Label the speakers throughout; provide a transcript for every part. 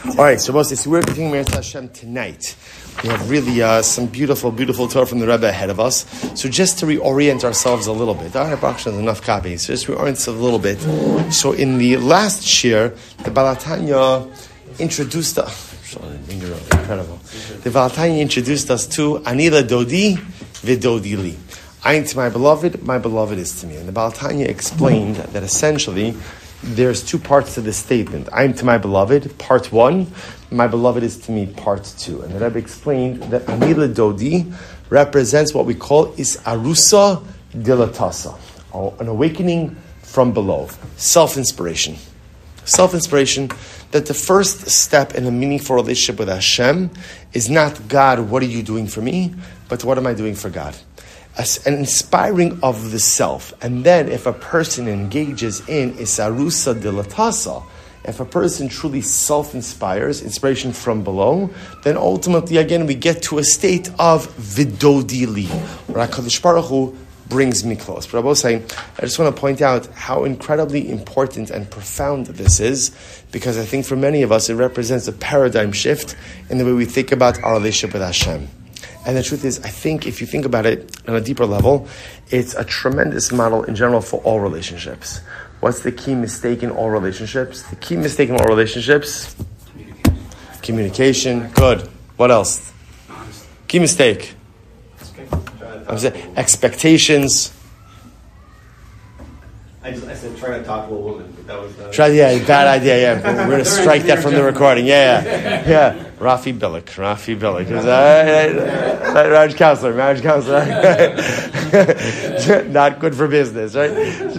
Speaker 1: All right, so we're continuing Meretz Hashem tonight. We have really some beautiful, beautiful Torah from the Rebbe ahead of us. So just to reorient ourselves a little bit, I have actually enough copies. So just reorient us a little bit. So in the last shir, the Baal HaTanya introduced us. Incredible. The Baal HaTanya introduced us to Anila Dodi Vidodi Li. I am to my beloved is to me. And the Baal HaTanya explained that essentially there's two parts to this statement. I am to my beloved, part one. My beloved is to me, part two. And the Rebbe explained that Anila Dodi represents what we call is Arusa Dilatasa, an awakening from below, self-inspiration. Self-inspiration, that the first step in a meaningful relationship with Hashem is not, God, what are you doing for me? But what am I doing for God? An inspiring of the self. And then if a person engages in Isarusa Dilatasa, if a person truly self-inspires, inspiration from below, then ultimately, again, we get to a state of Vidodili, where HaKadosh Baruch Hu brings me close. But I just want to point out how incredibly important and profound this is, because I think for many of us, it represents a paradigm shift in the way we think about our relationship with Hashem. And the truth is, I think if you think about it on a deeper level, it's a tremendous model in general for all relationships. What's the key mistake in all relationships? The key mistake in all relationships? Communication. Good. What else? Key mistake. Expectations.
Speaker 2: I said try to talk to a woman, but that was
Speaker 1: bad idea. Yeah, we're going to strike that from the recording. Yeah. Rafi Billik. Marriage counselor. Not good for business, right?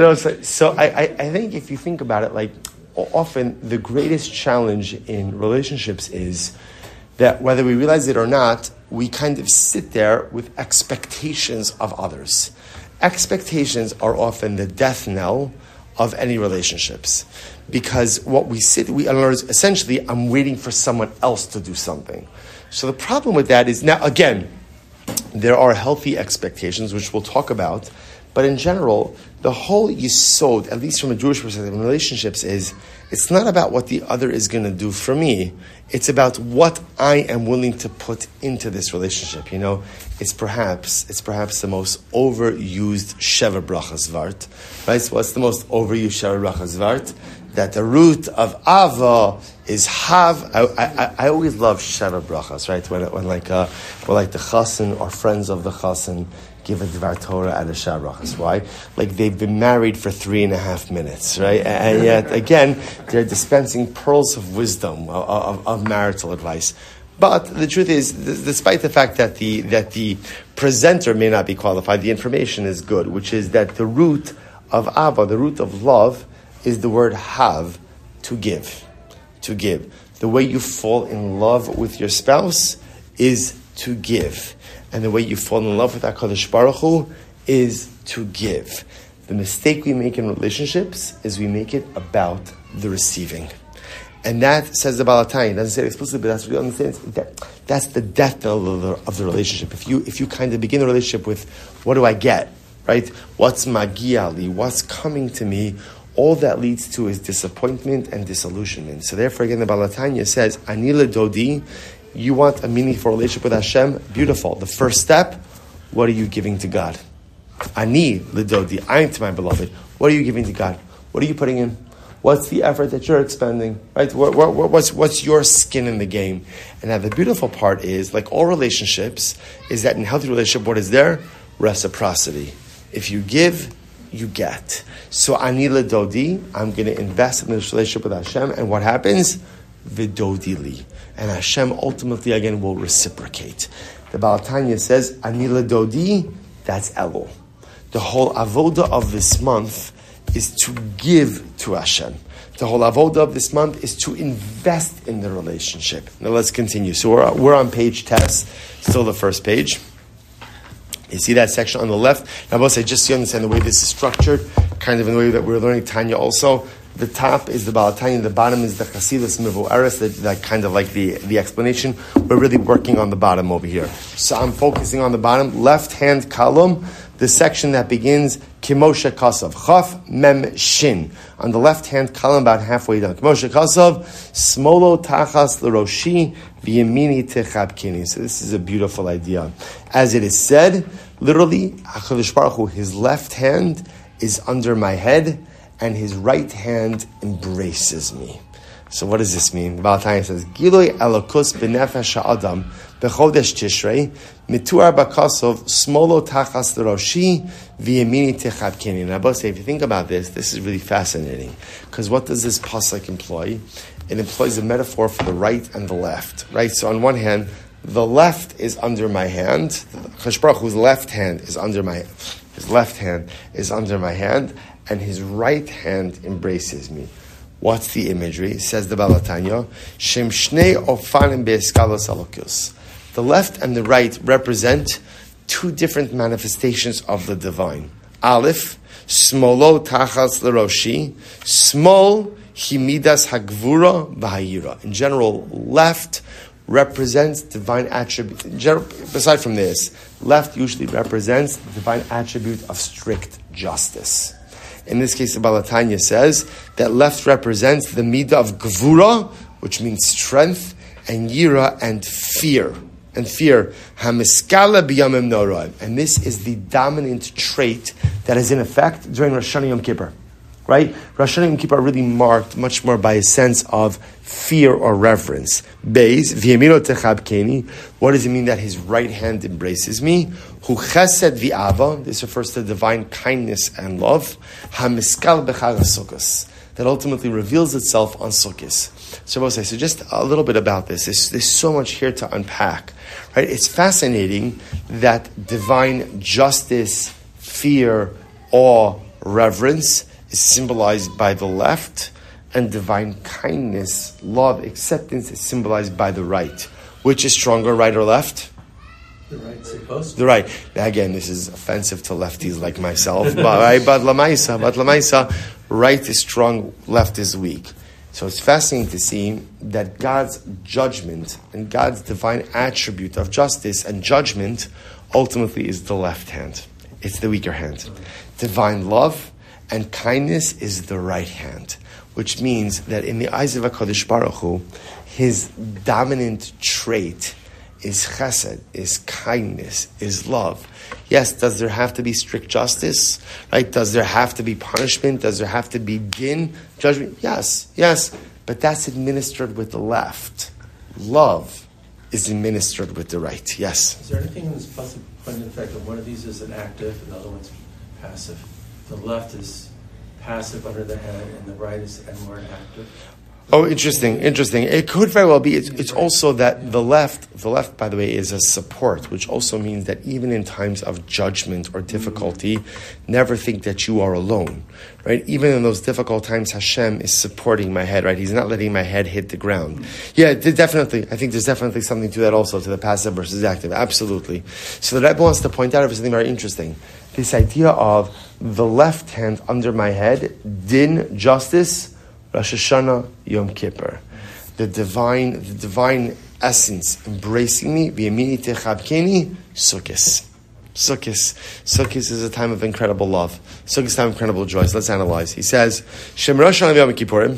Speaker 1: So I think if you think about it, like often the greatest challenge in relationships is that whether we realize it or not, we kind of sit there with expectations of others. Expectations are often the death knell of any relationships, because what we in other words, essentially, I'm waiting for someone else to do something. So the problem with that is, now again, there are healthy expectations, which we'll talk about, but in general, the whole yisod, at least from a Jewish perspective in relationships, is it's not about what the other is going to do for me. It's about what I am willing to put into this relationship. You know, it's perhaps the most overused Sheva Brachas Vart. Right? So what's the most overused Sheva Brachas Vart? That the root of Ava is Hav. I always love Sheva Brachas, right? When like the Chassan or friends of the Chassan give a Dvar Torah at a Sheva Brachas. Why? Like they've been married for 3.5 minutes, right? And yet, again, they're dispensing pearls of wisdom, of marital advice. But the truth is, despite the fact that the presenter may not be qualified, the information is good, which is that the root of Ava, the root of love, is the word have, to give. To give. The way you fall in love with your spouse is to give. And the way you fall in love with HaKadosh Baruch Hu is to give. The mistake we make in relationships is we make it about the receiving. And that, says the Baal HaTanya, doesn't say it explicitly, but that's what you understand. That's the death knell of the relationship. If you kind of begin the relationship with, what do I get? Right? What's magia li? What's coming to me? All that leads to is disappointment and disillusionment. So therefore, again, the Baal HaTanya says, Anila Dodi, you want a meaningful relationship with Hashem? Beautiful. The first step, what are you giving to God? Ani Lidodi, I am to my beloved. What are you giving to God? What are you putting in? What's the effort that you're expending? Right? What's your skin in the game? And now the beautiful part is, like all relationships, is that in a healthy relationship, what is there? Reciprocity. If you give, you get. So Ani Lidodi, I'm going to invest in this relationship with Hashem, and what happens? Vidodili. And Hashem ultimately, again, will reciprocate. The Baal HaTanya says, Anila Dodi, that's Elul. The whole avoda of this month is to give to Hashem. The whole avoda of this month is to invest in the relationship. Now let's continue. So we're on page Tes, still the first page. You see that section on the left? Now, both say, just so you understand the way this is structured, kind of in the way that we're learning Tanya also. The top is the Baal HaTanya, the bottom is the Chasidus Mevu'eres, that kind of like the explanation. We're really working on the bottom over here. So I'm focusing on the bottom, left-hand column, the section that begins Kimosha Kasav, Chaf Mem Shin. On the left-hand column, about halfway down. Kimosha Kasav, Smolo Tachas L'Roshi, V'yemini Techabkini. So this is a beautiful idea. As it is said, literally, HaKadosh Baruch Hu, his left hand is under my head, and his right hand embraces me. So what does this mean? The Baal HaTanya says, Giloi Elokus b'nefesh ha'adam b'chodesh Tishrei mituar b'kasov smolo tachas l'roshi v'yemini techabkeni. And I both say, if you think about this, this is really fascinating. Because what does this pasuk employ? It employs a metaphor for the right and the left. Right? So on one hand, the left is under my hand. HaKadosh Baruch Hu's left hand is under my hand, and his right hand embraces me. What's the imagery? Says the Baal HaTanya, Shem Shnei Ofanim Be'eskalos Elokus. The left and the right represent two different manifestations of the divine. Aleph, Smolo Tachas L'Roshi, Smol Himidas Hagvura V'Hayira. In general, left represents divine attribute. Aside from this, left usually represents the divine attribute of strict justice. In this case, the Baal HaTanya says that left represents the midah of gvura, which means strength, and yira, and fear. And fear, hamiskala b'yamim noraim. And this is the dominant trait that is in effect during Rosh Hashanah Yom Kippur. Right? Rosh Hashanah Yom Kippur are really marked much more by a sense of fear or reverence. Beis, v'yamino techabkeni. What does it mean that his right hand embraces me? Hu chesed v'ava. This refers to divine kindness and love. Hamiskal b'chag HaSukkos. That ultimately reveals itself on Sukkos. So just a little bit about this. There's so much here to unpack. Right? It's fascinating that divine justice, fear, awe, reverence is symbolized by the left, and divine kindness, love, acceptance is symbolized by the right. Which is stronger, right or left?
Speaker 3: The right, supposed to.
Speaker 1: The right. Now again, this is offensive to lefties like myself, but lamaisa, right is strong, left is weak. So it's fascinating to see that God's judgment and God's divine attribute of justice and judgment ultimately is the left hand. It's the weaker hand. Divine love and kindness is the right hand, which means that in the eyes of HaKadosh Baruch Hu, his dominant trait is chesed, is kindness, is love. Yes, does there have to be strict justice? Right? Does there have to be punishment? Does there have to be din, judgment? Yes. But that's administered with the left. Love is administered with the right. Yes?
Speaker 3: Is there anything in this puzzle point in fact that one of these is an active and the other one's passive? The left is passive under the head, and the right is more active.
Speaker 1: Oh, interesting. It could very well be. It's also that the left, by the way, is a support, which also means that even in times of judgment or difficulty, never think that you are alone, right? Even in those difficult times, Hashem is supporting my head, right? He's not letting my head hit the ground. Yeah, definitely. I think there's definitely something to that also, to the passive versus active. Absolutely. So the Rebbe wants to point out something very interesting. This idea of the left hand under my head, din, justice, Rosh Hashanah, Yom Kippur. The divine essence embracing me, v'yamini techabkeni, Sukkos. Sukkos is a time of incredible love. Sukkos is a time of incredible joy. So let's analyze. He says, Shem Rosh Hashanah Yom Kippurim,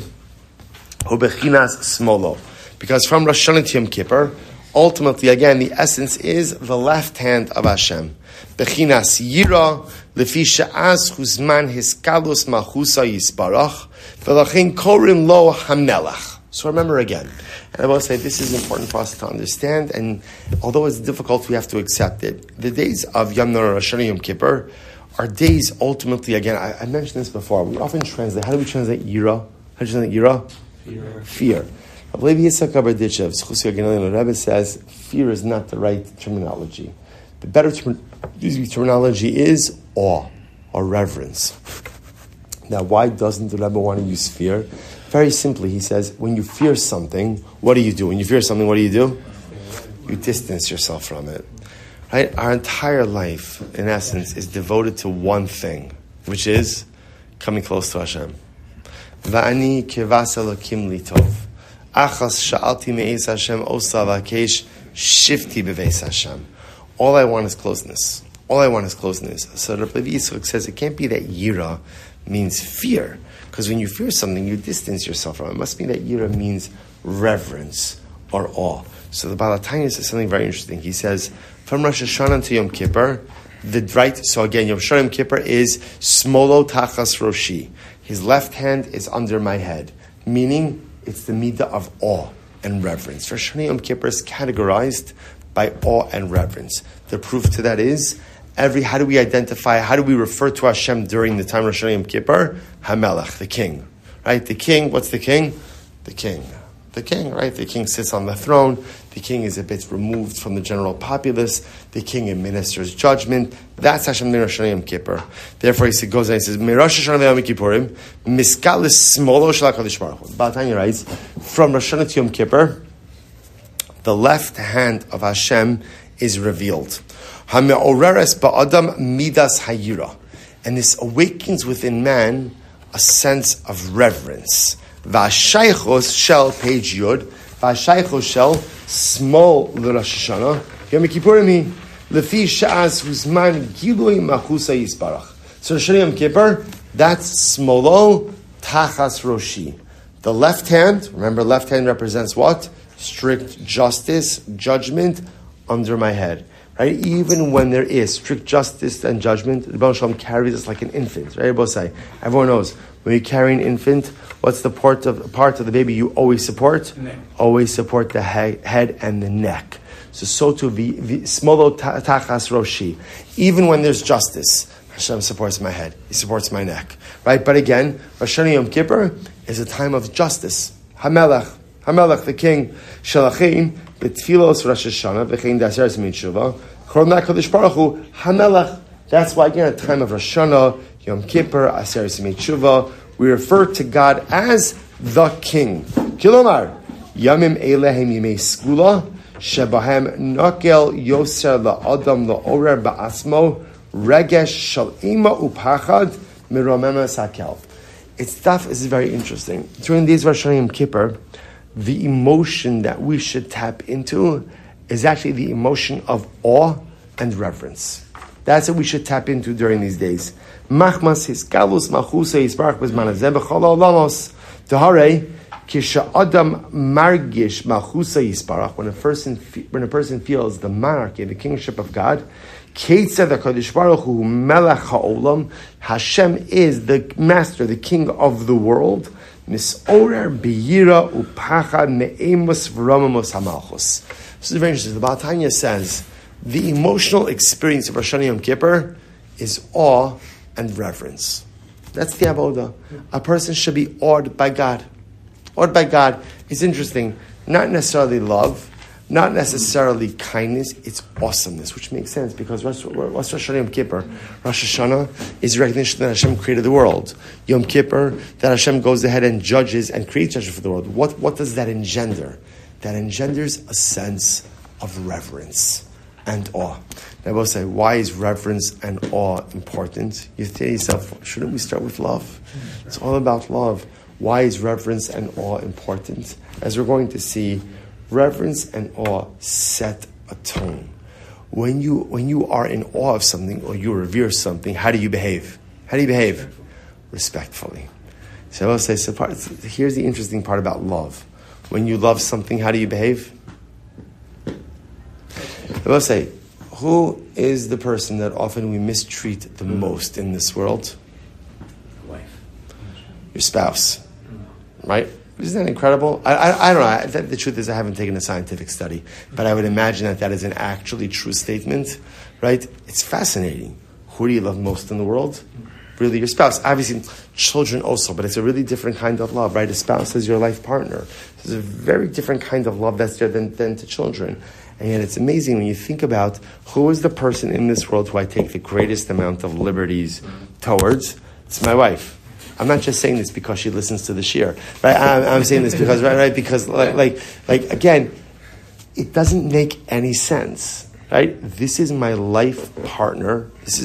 Speaker 1: hu bechinas smolo. Because from Rosh Hashanah to Yom Kippur, ultimately, again, the essence is the left hand of Hashem. Bechinas yira, lefi she'az huzman hiskalus malchusa yisbarach, v'lachin korim lo hamelach. So remember again, and I will say this is important for us to understand, and although it's difficult, we have to accept it. The days of Yom Nor Rosh Hashanah Yom Kippur are days ultimately, again, I mentioned this before, we often translate, how do we translate yira? How do you translate yira? Fear. Rabbi Yitzchak Berditchev, Zchus Yaganel Rebbe says, fear is not the right terminology. The better terminology is awe or reverence. Now, why doesn't the Rebbe want to use fear? Very simply, he says, when you fear something, what do you do? When you fear something, what do? You distance yourself from it. Right? Our entire life, in essence, is devoted to one thing, which is coming close to Hashem. Va'ani kevas elokim li tov. Achas sha'alti me'ez Hashem osa v'akesh shifti b'veis Hashem. All I want is closeness. All I want is closeness. So Rabbi Yitzchak says it can't be that yira means fear, because when you fear something, you distance yourself from it. It must be that yira means reverence or awe. So the Baal HaTanya says something very interesting. He says, from Rosh Hashanah to Yom Kippur, so again, Yom Shana Yom Kippur is smolo tachas roshi. His left hand is under my head, meaning it's the midah of awe and reverence. Rosh Hashanah Yom Kippur is categorized by awe and reverence. The proof to that is, how do we identify, how do we refer to Hashem during the time of Rosh Hashanah Yom Kippur? HaMelech, the king. Right? The king, what's the king? The king. The king, right? The king sits on the throne. The king is a bit removed from the general populace. The king administers judgment. That's Hashem in Rosh Hashanah Yom Kippur. Therefore, he goes and he says, "Rosh Hashanah Yom Kippurim, miskalis smolo shel HaKadosh Baruch Hu." Baal HaTanya writes, from Rosh Hashanah to Yom Kippur, the left hand of Hashem is revealed. HaMe'oreres ba'adam midas hayira, and this awakens within man a sense of reverence. V'ashaychos shel page yud, v'ashaychos shel small l'Rosh Hashanah Yom Kippurim lefi sha'as huzman gilui machusa yisbarach. So Rosh Hashanah Yom Kippur, that's smolo tachas roshi. The left hand, remember, left hand represents what? Strict justice, judgment under my head. Right? Even when there is strict justice and judgment, the Rebbe Shalom carries us like an infant. Right? Everyone knows when you carry an infant, what's the part of the baby you always support? Neck. Always support the head and the neck. So too, smolo tachas roshi. Even when there's justice, Hashem supports my head. He supports my neck. Right? But again, Rosh Hashanah Yom Kippur is a time of justice. HaMelech, the king, Shalachin, B'tfilos Rosh Hashanah, V'chein Daseres Mitzvah, Chorma Kodesh Baruch Hu, HaMelech. That's why, again, at the time of Rosh Hashanah, Yom Kippur, Aseres Mitzvah, we refer to God as the King. Kilomar, Yamim Elehem Yimei Skula, Shebahem Nokel Yoser LaAdam LaOrer Ba'asmo, Regesh Shal'ima Upachad, Miromema Sakel. Its stuff is very interesting. During these Rosh Hashanah Yom Kippur, the emotion that we should tap into is actually the emotion of awe and reverence. That's what we should tap into during these days. Machmas hiskalus machusa yisbarach bezman hazeh b'chol ha'olamos. Tahare kisha adam margish machusa yisbarach. When a person feels the monarchy, the kingship of God, Keitzad HaKadosh Baruch Hu melech ha'olam. Hashem is the master, the king of the world. Misorer biyira upachad me'emus v'ramamos hamalchus. This is very interesting. The Baal HaTanya says the emotional experience of Rosh Hashanah Yom Kippur is awe and reverence. That's the avodah. A person should be awed by God. Awed by God. It's interesting. Not necessarily love, not necessarily kindness. It's awesomeness, which makes sense because what's Rosh Hashanah Yom Kippur? Rosh Hashanah is recognition that Hashem created the world. Yom Kippur, that Hashem goes ahead and judges and creates judgment for the world. What does that engender? That engenders a sense of reverence and awe. And I will say, why is reverence and awe important? You say to yourself, shouldn't we start with love? It's all about love. Why is reverence and awe important? As we're going to see, reverence and awe set a tone. When you are in awe of something or you revere something, how do you behave? How do you behave? Respectfully. So I will say, here's the interesting part about love. When you love something, how do you behave? I will say, who is the person that often we mistreat the most in this world?
Speaker 3: Wife.
Speaker 1: Your spouse. Right? Isn't that incredible? I don't know. The truth is I haven't taken a scientific study, but I would imagine that is an actually true statement, right? It's fascinating. Who do you love most in the world? Really, your spouse. Obviously, children also, but it's a really different kind of love, right? A spouse is your life partner. It's a very different kind of love that's there than to children. And yet it's amazing when you think about who is the person in this world who I take the greatest amount of liberties towards. It's my wife. I'm not just saying this because she listens to the shir, right? I'm saying this because, right? Because, like again, it doesn't make any sense, right? This is my life partner. This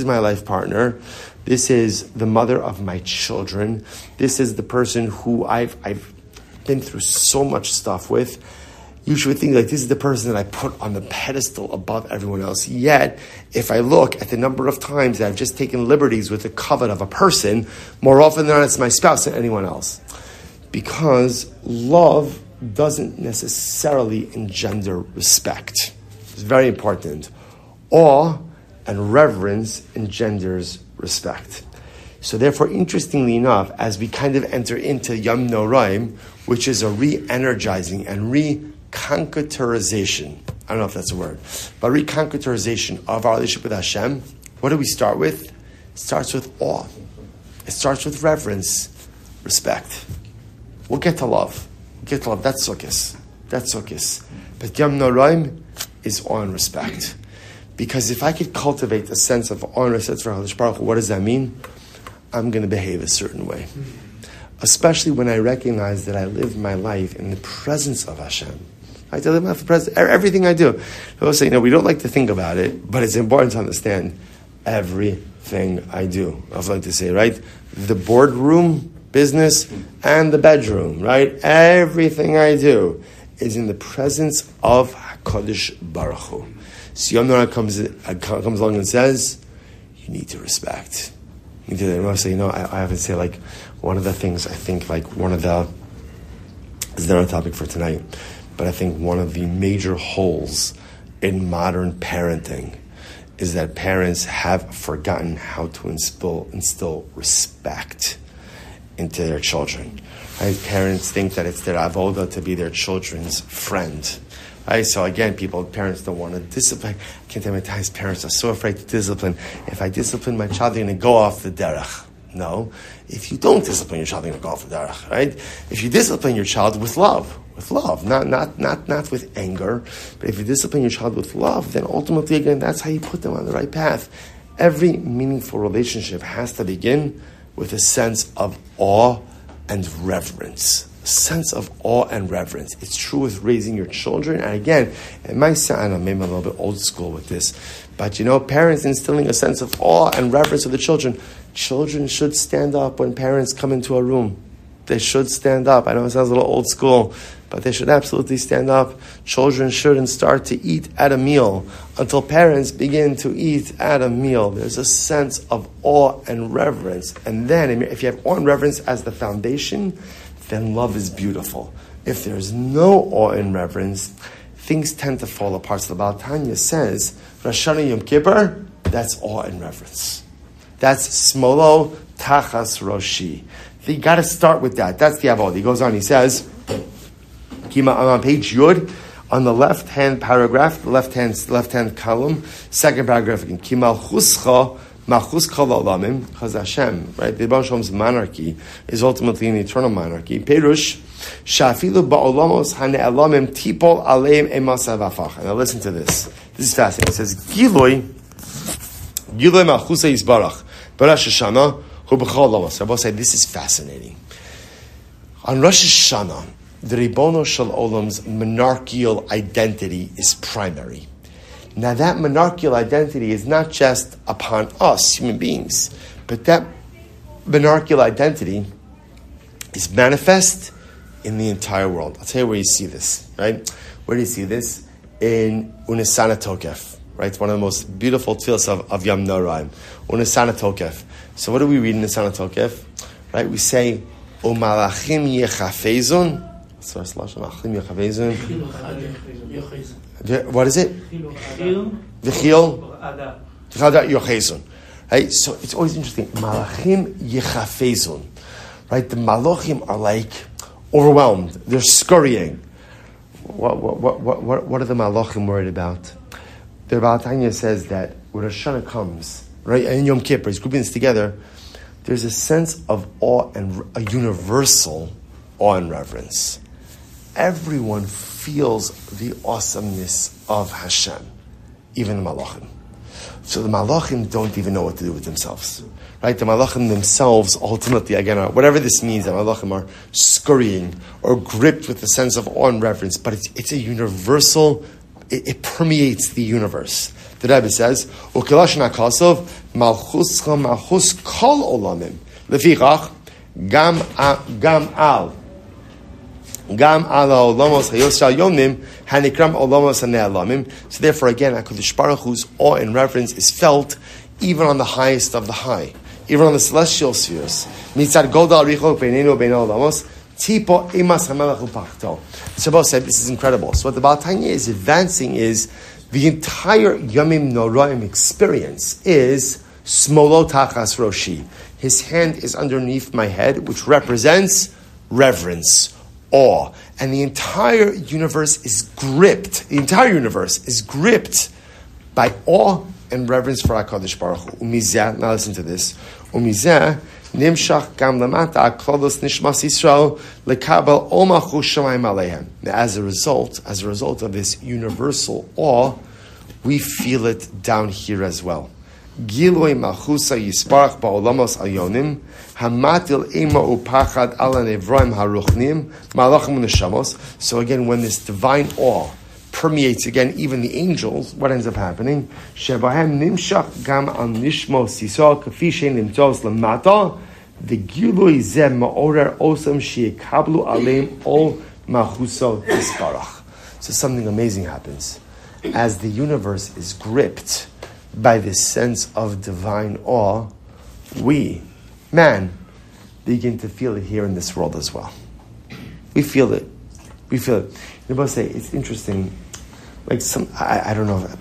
Speaker 1: is the mother of my children. This is the person who I've been through so much stuff with. you should think like this is the person that I put on the pedestal above everyone else. Yet, if I look at the number of times that I've just taken liberties with the covet of a person, more often than not it's my spouse than anyone else. Because love doesn't necessarily engender respect. It's very important. Awe and reverence engenders respect. So therefore, interestingly enough, as we kind of enter into Yom Noraim, which is a re-energizing and reconqueterization, I don't know if that's a word, but reconqueterization of our relationship with Hashem, what do we start with? It starts with awe. It starts with reverence, respect. We'll get to love. That's Sukkos. But Yom Noraim is awe and respect. Because if I could cultivate a sense of awe and respect for HaKadosh Baruch Hu, what does that mean? I'm going to behave a certain way. Especially when I recognize that I live my life in the presence of Hashem. I live my life in the presence, everything I do. People say, we don't like to think about it, but it's important to understand everything I do. I like to say, right? The boardroom business and the bedroom, right? Everything I do is in the presence of HaKadosh Baruch Hu. So Yom Noraim comes along and says, you need to respect. You need to say, I have to say, like, one of the things I think, like, this is not a topic for tonight, but I think one of the major holes in modern parenting is that parents have forgotten how to instill respect into their children. Right? Parents think that it's their avoda to be their children's friend. Right? So again, parents don't want to discipline. I can't tell you how many times parents are so afraid to discipline. If I discipline my child, they're going to go off the derech. No. If you don't discipline your child, they're going to go off the derech. Right? If you discipline your child with love, not with anger, but if you discipline your child with love, then ultimately, again, that's how you put them on the right path. Every meaningful relationship has to begin with a sense of awe and reverence. A sense of awe and reverence. It's true with raising your children. And again, it might sound, maybe I'm a little bit old school with this, but parents instilling a sense of awe and reverence of the children. Children should stand up when parents come into a room. They should stand up. I know it sounds a little old school, but they should absolutely stand up. Children shouldn't start to eat at a meal until parents begin to eat at a meal. There's a sense of awe and reverence. And then, if you have awe and reverence as the foundation, then love is beautiful. If there's no awe and reverence, things tend to fall apart. So the Baal Tanya says, Rosh Hashanah Yom Kippur, that's awe and reverence. That's smolo tachas roshi. You got to start with that. That's the avodah. He goes on. He says, on page Yud, on the left-hand paragraph, the left-hand column, second paragraph again. Ki malchuscha la'olamim, because Hashem, right? The Rebbe Shalom's monarchy is ultimately an eternal monarchy. Perush shafilu ba'olamos hane'elamim tipol aleim emasa v'afacha. Now listen to this. This is fascinating. It says Giloi malchusa yisbarach b'Rosh Hashanah. I will say this is fascinating. On Rosh Hashanah, the Ribono Shel Olam's monarchical identity is primary. Now that monarchical identity is not just upon us, human beings, but that monarchical identity is manifest in the entire world. I'll tell you where you see this, right? Where do you see this? In Unisana Tokef, right? It's one of the most beautiful tefillos of Yom Noraim. Unisana Tokef. So what do we read in Unisana Tokef? Right? We say, Umalachim yechafezun. What is it? V'chil yochezun. Right? So it's always interesting. Malachim yechafezun. Right? The malachim are like overwhelmed. They're scurrying. What are the malachim worried about? The Baal Tanya says that when Rosh Hashanah comes, right, and Yom Kippur, he's grouping this together, there's a sense of awe and a universal awe and reverence. Everyone feels the awesomeness of Hashem, even the Malachim. So the Malachim don't even know what to do with themselves. Right? The Malachim themselves, ultimately, again, whatever this means, the Malachim are scurrying or gripped with a sense of awe and reverence, but it's a universal, it permeates the universe. The Rebbe says, "Ukelashna kasov malchuscha malchus kol olamim lefichach gam al Gam ala olamos hayosal yomim hanikram olamos hane'alamim. So therefore, again, HaKadosh Baruch Hu's awe and reverence is felt even on the highest of the high, even on the celestial spheres. Mitzad godal richo beinenu bein olamos tipo imas hamelach upachto. Shabbos said this is incredible. So what the Baal Tanya is advancing is the entire Yomim Noraim experience is smolo tachas roshi. His hand is underneath my head, which represents reverence, awe. And the entire universe is gripped. The entire universe is gripped by awe and reverence for HaKadosh Baruch Hu. Umizah, now listen to this. Umizah, nimshach gam lamata klodos nishmas Yisrael lekabel ol malchus shamayim aleihem. Now, as a result of this universal awe, we feel it down here as well. Giloi malchusa yisparach ba'olamos alyonim hamatil ema upachad ala nevroim haruchnim malachim neshamos. So again, when this divine awe permeates again even the angels, what ends up happening? Shebahem nimshach gam al nishmos Yisrael kafi shein nimtzos lamata the giloi zeh ma'orer osam sheikablu aleim ol malchusa yisparach. So something amazing happens as the universe is gripped by this sense of divine awe. We, man, begin to feel it here in this world as well. We feel it. We feel it. You both say it's interesting. Like I don't know.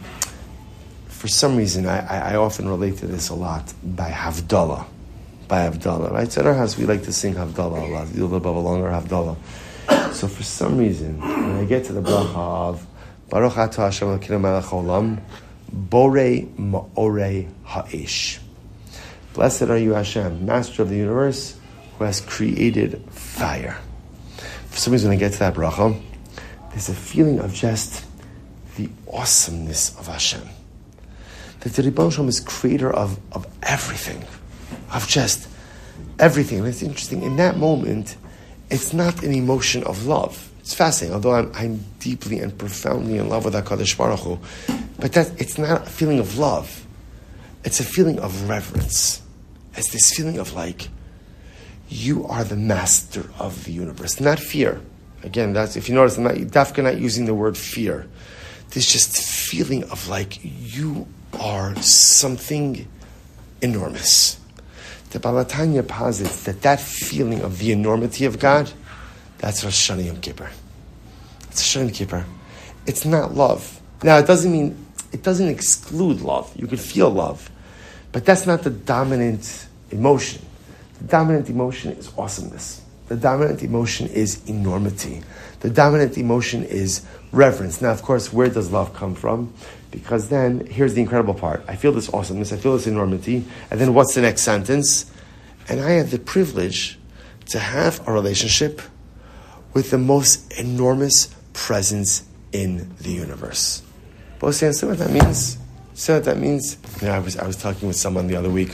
Speaker 1: For some reason, I often relate to this a lot by Havdalah. Right? So in our house, we like to sing Havdalah a lot. A little bit of a longer Havdalah. So for some reason, when I get to the bracha of Baruch atah Hashem Elokeinu melech haolam, Borei ma'orei ha'esh. Blessed are you, Hashem, Master of the universe, who has created fire. For some reason, when I get to that bracha, there's a feeling of just the awesomeness of Hashem. That the Rebbeinu Shalom is creator of everything, of just everything. And it's interesting, in that moment, it's not an emotion of love. It's fascinating, although I'm deeply and profoundly in love with HaKadosh Baruch Hu, but it's not a feeling of love. It's a feeling of reverence. It's this feeling of like, you are the master of the universe. Not fear. Again, that's, if you notice, I'm not using the word fear. There's just feeling of like, you are something enormous. The Baal Tanya posits that feeling of the enormity of God, that's Rosh Hashanah Yom Kippur. It's Rosh Hashanah Yom Kippur. It's not love. Now, it doesn't exclude love. You could feel love. But that's not the dominant emotion. The dominant emotion is awesomeness. The dominant emotion is enormity. The dominant emotion is reverence. Now, of course, where does love come from? Because then, here's the incredible part. I feel this awesomeness, I feel this enormity, and then what's the next sentence? And I have the privilege to have a relationship with the most enormous presence in the universe. But see what that means? See what that means? You know, I was talking with someone the other week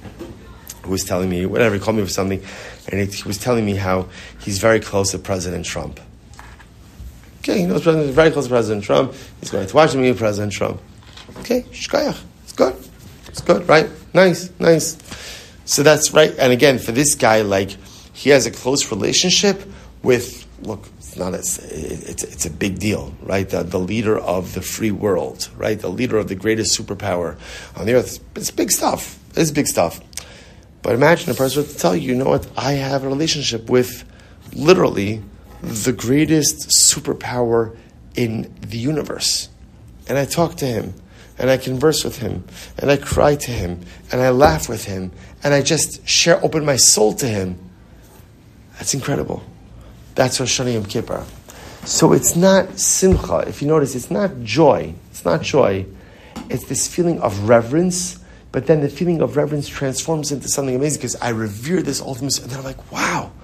Speaker 1: who was telling me, whatever, he called me for something, and he was telling me how he's very close to President Trump. Okay, he knows very close to President Trump. He's going to watch me with President Trump. Okay, shkayach. It's good. It's good, right? Nice. So that's right. And again, for this guy, like, he has a close relationship with, look, it's a big deal, right? The leader of the free world, right? The leader of the greatest superpower on the earth. It's big stuff. It's big stuff. But imagine a person would tell you know what? I have a relationship with literally the greatest superpower in the universe. And I talk to him, and I converse with him, and I cry to him, and I laugh with him, and I just open my soul to him. That's incredible. That's Rosh Hashanah Yom Kippur. So it's not simcha. If you notice, it's not joy. It's not joy. It's this feeling of reverence, but then the feeling of reverence transforms into something amazing because I revere this ultimate, and then I'm like, wow,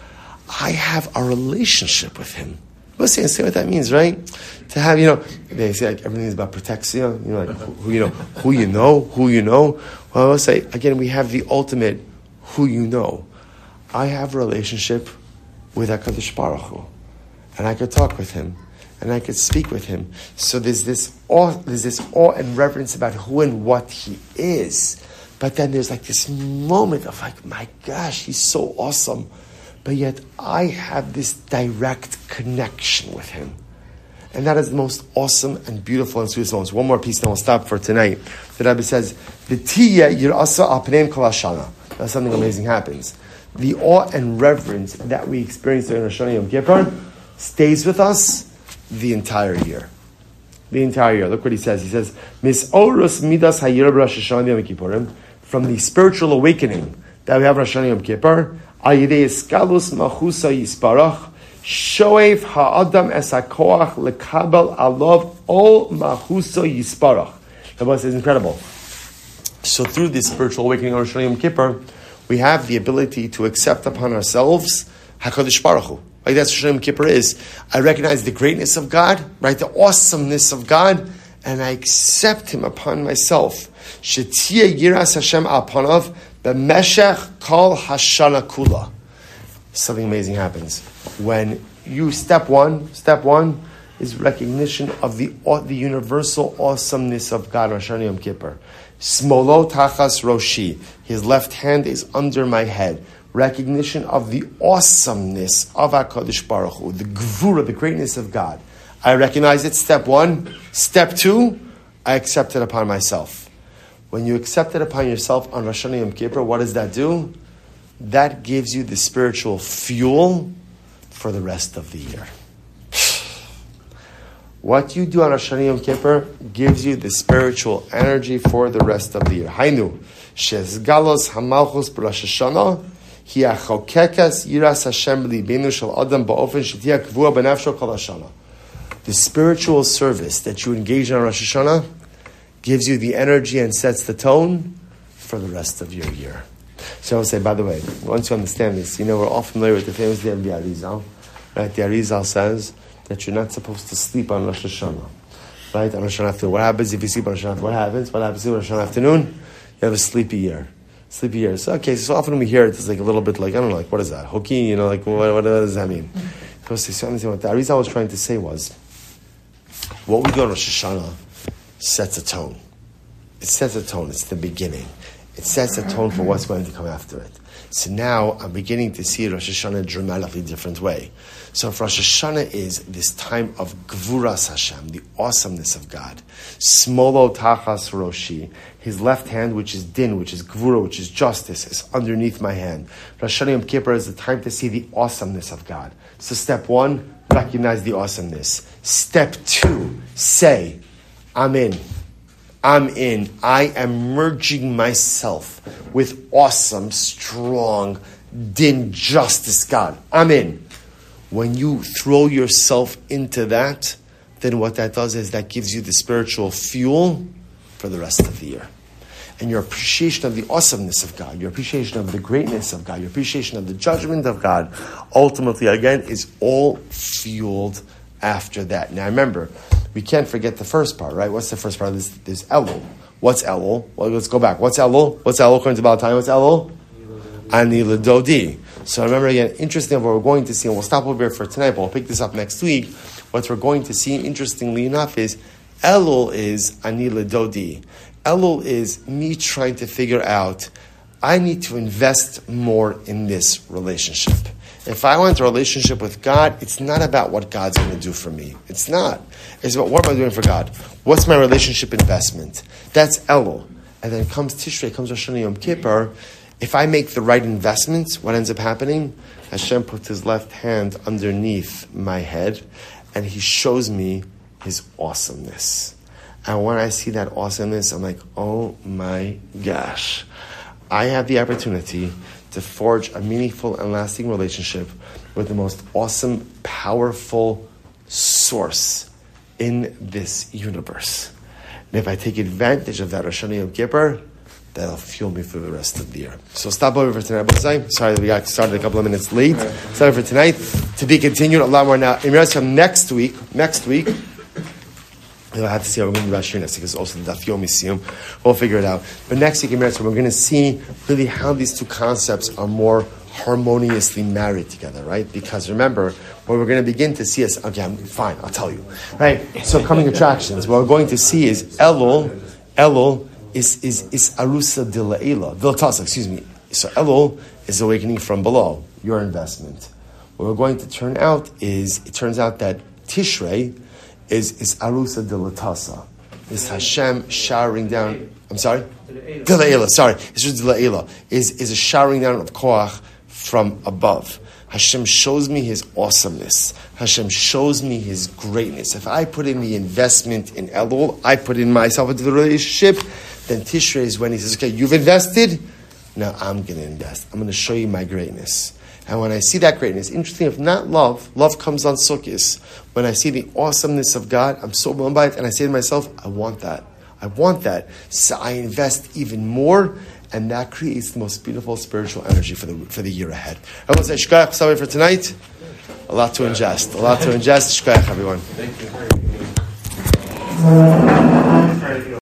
Speaker 1: I have a relationship with him. Let's say what that means, right? To have, they say like everything is about protection, like who you know. Well, I'll say, again, we have the ultimate who you know. I have a relationship with HaKadosh Baruch Hu, and I could talk with him, and I could speak with him. So there's this awe and reverence about who and what he is. But then there's like this moment of like, my gosh, he's so awesome. but yet I have this direct connection with him. And that is the most awesome and beautiful and sweetest moments. One more piece, then we'll stop for tonight. The Rebbe says, "V'tiyeh yirasa al pneim kol hashana." Now something amazing happens. The awe and reverence that we experience during Rosh Hashanah Yom Kippur stays with us the entire year. The entire year. Look what he says. He says, "Mis orus midas hayir b'Rosh Hashanah Yom Kippurim," from the spiritual awakening that we have Rosh Hashanah Yom Kippur, al yidei eskalus machusa yisparach, shoev ha'adam es hakoach lekabel alov ol machusa yisparach. The Bible says incredible. So through this spiritual awakening of Rosh Hashanah Yom Kippur, we have the ability to accept upon ourselves HaKadosh Baruch Hu. Like that's what Rosh Hashanah Yom Kippur is. I recognize the greatness of God, right? The awesomeness of God, and I accept Him upon myself. Shetia yiras Hashem al panav b'meshech kol hashana kula. Something amazing happens when you step one is recognition of the universal awesomeness of God. Rosh Hashanah Yom Kippur. Smolo tachas roshi. His left hand is under my head. Recognition of the awesomeness of HaKadosh Baruch Hu, the gvura, the greatness of God. I recognize it, step one. Step two, I accept it upon myself. When you accept it upon yourself on Rosh Hashanah Yom Kippur, what does that do? That gives you the spiritual fuel for the rest of the year. What you do on Rosh Hashanah Yom Kippur gives you the spiritual energy for the rest of the year. Hainu, shezgalos hamalchus b'Rosh Hashanah, hi achokekas yiras Hashem b'libenu shel adam ba'ofen shetia kvua b'nefsho kol Hashanah. The spiritual service that you engage in on Rosh Hashanah gives you the energy and sets the tone for the rest of your year. So I will say, by the way, once you understand this, we're all familiar with the famous day of the Arizal. Right? The Arizal says that you're not supposed to sleep on Rosh Hashanah. Right? On Rosh Hashanah afternoon. What happens if you sleep on Rosh Hashanah? What happens? What happens on Rosh Hashanah afternoon? You have a sleepy year. Sleepy year. So, okay, so often when we hear it, it's like a little bit like, I don't know, like, what is that? Hooky? Like, what does that mean? Because so understand what the Arizal was trying to say was, what we do on Rosh Hashanah sets a tone. It sets a tone. It's the beginning. It sets a tone for what's going to come after it. So now I'm beginning to see Rosh Hashanah in a dramatically different way. So if Rosh Hashanah is this time of Gvuras Hashem, the awesomeness of God, Smolo Tachas Roshi, his left hand, which is Din, which is Gvura, which is justice, is underneath my hand. Rosh Hashanah Yom Kippur is the time to see the awesomeness of God. So step one, recognize the awesomeness. Step two, say, I'm in. I am merging myself with awesome, strong, din, justice God. I'm in. When you throw yourself into that, then what that does is that gives you the spiritual fuel for the rest of the year. And your appreciation of the awesomeness of God, your appreciation of the greatness of God, your appreciation of the judgment of God, ultimately, again, is all fueled after that. Now remember, we can't forget the first part, right? What's the first part of this? There's Elul. What's Elul? Well, let's go back. What's Elul? What's Elul according to Baal Time? What's Elul? Ani L'Dodi. So remember again, interesting what we're going to see, and we'll stop over here for tonight, but we'll pick this up next week. What we're going to see, interestingly enough, is Elul is Ani L'Dodi. Elul is me trying to figure out, I need to invest more in this relationship. If I want a relationship with God, it's not about what God's going to do for me. It's not. It's about what am I doing for God? What's my relationship investment? That's Elul. And then comes Tishrei, comes Rosh Hashanah Yom Kippur. If I make the right investments, what ends up happening? Hashem puts His left hand underneath my head and He shows me His awesomeness. And when I see that awesomeness, I'm like, oh my gosh. I have the opportunity to forge a meaningful and lasting relationship with the most awesome, powerful source in this universe. And if I take advantage of that Rosh Hashanah Yom Kippur, that'll fuel me for the rest of the year. So stop over for tonight. Sorry that we got started a couple of minutes late. Sorry for tonight. To be continued, a lot more now. In regards to next week, you'll have to see how we're going to do Rashi next week, because also the Daf Yomi Siyum. We'll figure it out. But next week, we're going to see really how these two concepts are more harmoniously married together, right? Because remember, what we're going to begin to see is, okay, I'm fine, I'll tell you. Right? So coming attractions, what we're going to see is Elul is Arusa Dila'ila, Viltasa, excuse me. So Elul is awakening from below. your investment. What we're going to turn out is, it turns out that Tishrei is Arusa de Latasa. Is Hashem showering down, I'm sorry? De Le'ela, sorry. It's just De Le'ela. Is a showering down of Koach from above. Hashem shows me His awesomeness. Hashem shows me His greatness. If I put in the investment in Elul, I put in myself into the relationship, then Tishrei is when He says, okay, you've invested, now I'm going to invest. I'm going to show you my greatness. And when I see that greatness, interesting, if not love comes on Sukkot. When I see the awesomeness of God, I'm so blown by it, and I say to myself, I want that. I want that. So I invest even more, and that creates the most beautiful spiritual energy for the year ahead. I want to say shkoyach sorry for tonight. A lot to ingest. Shkoyach, everyone.
Speaker 3: Thank you.